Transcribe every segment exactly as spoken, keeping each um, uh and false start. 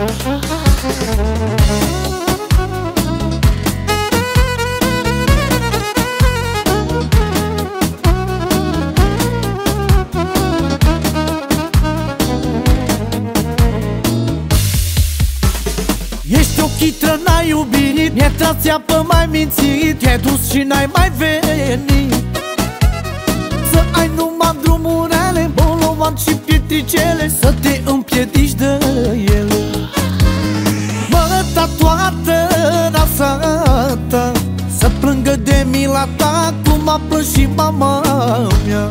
Ești o chitră, n-ai iubit, mi-ai tras apă, m-ai mințit, te-ai dus și n-ai mai venit. Să ai numai drumurile, bolovan și pietricele, să te împiedici de ele. Mă tatuată rasa ta, să plângă de mila ta, cum a plâns și mama mea.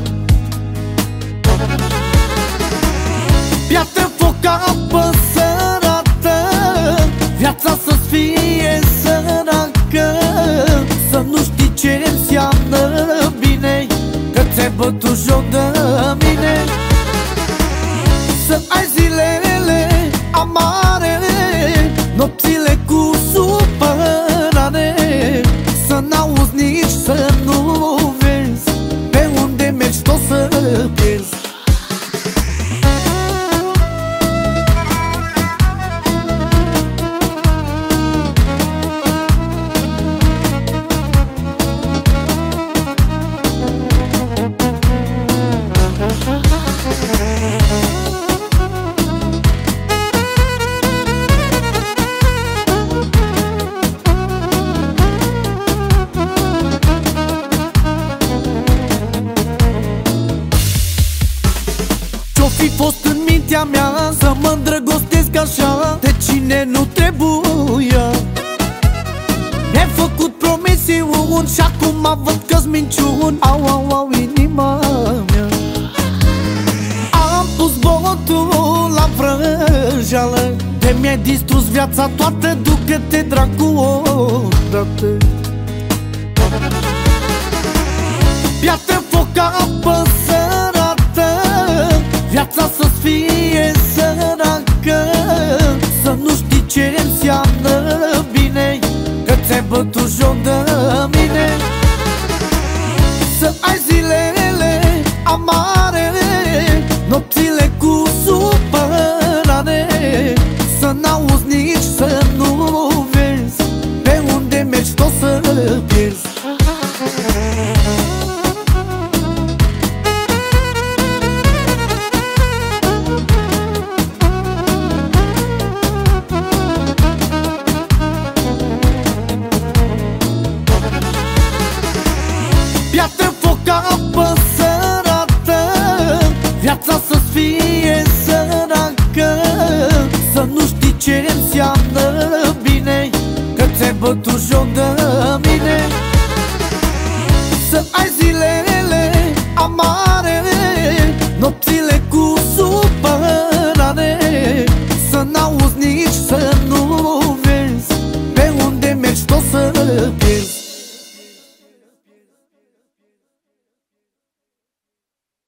Piatră, foc, apă, sărată, viața să-ți fie săracă, să nu știi ce înseamnă bine, că ți-ai bătut joc de mine. Să ai zilele amare, nopțile cu supărare, să n-auzi nici să nu vezi, pe unde mergi tot să pierzi. Ce-o fi fost în mintea mea să mă îndrăgostesc așa de cine nu trebuia? Mi-ai făcut promisiuni și acum văd că-s minciuni. Au, au, au, inima mea. Am pus botul la vrăjeală, de mi-ai distrus viața toată, ducă-te dracu odată. Piatră, foc, apă, sărată, viața să-ți fie săracă, să nu știi ce înseamnă bine, că ți-ai bătut joc de mine. Să ai zilele amare, nopțile cu supărare, să n-auzi nici să nu vezi, pe unde mergi tot să pierzi. Piatră, foc, apă, sărată, viața să-ți fie săracă, să nu știi ce înseamnă bine, că ți-ai bătut joc de mine. Să ai zilele amare, nopțile cu supărare, să n-auzi nici să nu vezi, pe unde mergi tot să pierzi. Piatră, foc, apă, sărată, viața să-ți fie săracă, să nu știi ce înseamnă bine, că ți-ai bătut joc de mine.